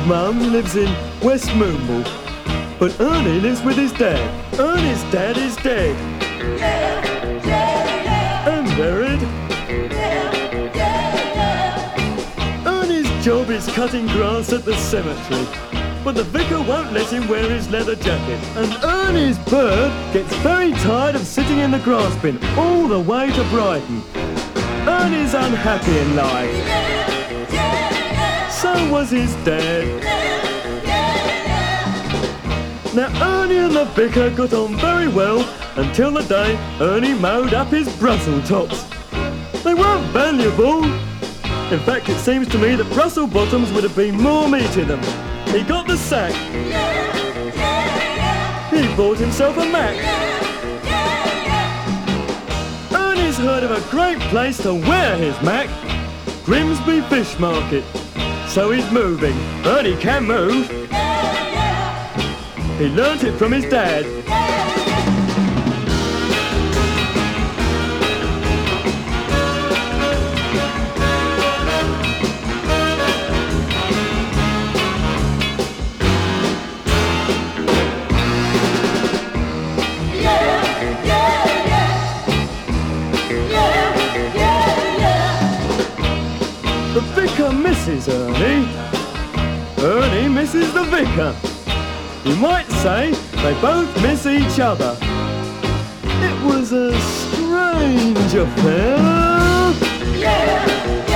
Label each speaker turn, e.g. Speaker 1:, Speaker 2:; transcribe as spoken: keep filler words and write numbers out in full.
Speaker 1: mum lives in West Moonwell, but Ernie lives with his dad. Ernie's dad is dead.
Speaker 2: Yeah, yeah, yeah.
Speaker 1: And buried.
Speaker 2: Yeah, yeah, yeah.
Speaker 1: Ernie's job is cutting grass at the cemetery, but the vicar won't let him wear his leather jacket. And Ernie's bird gets very tired of sitting in the grass bin all the way to Brighton. Ernie's unhappy in life.
Speaker 2: Yeah, yeah, yeah.
Speaker 1: So was his dad.
Speaker 2: Yeah, yeah, yeah.
Speaker 1: Now Ernie and the vicar got on very well until the day Ernie mowed up his Brussels tops. They weren't valuable. In fact, it seems to me that Brussels bottoms would have been more meat in them. He got the sack.
Speaker 2: Yeah, yeah, yeah.
Speaker 1: He bought himself a Mac.
Speaker 2: Yeah, yeah, yeah.
Speaker 1: Ernie's heard of a great place to wear his Mac. Grimsby Fish Market. So he's moving. Ernie can move.
Speaker 2: Yeah, yeah.
Speaker 1: He learnt it from his dad. The vicar misses Ernie. Ernie misses the vicar. You might say they both miss each other. It was a strange affair.
Speaker 2: Yeah, yeah.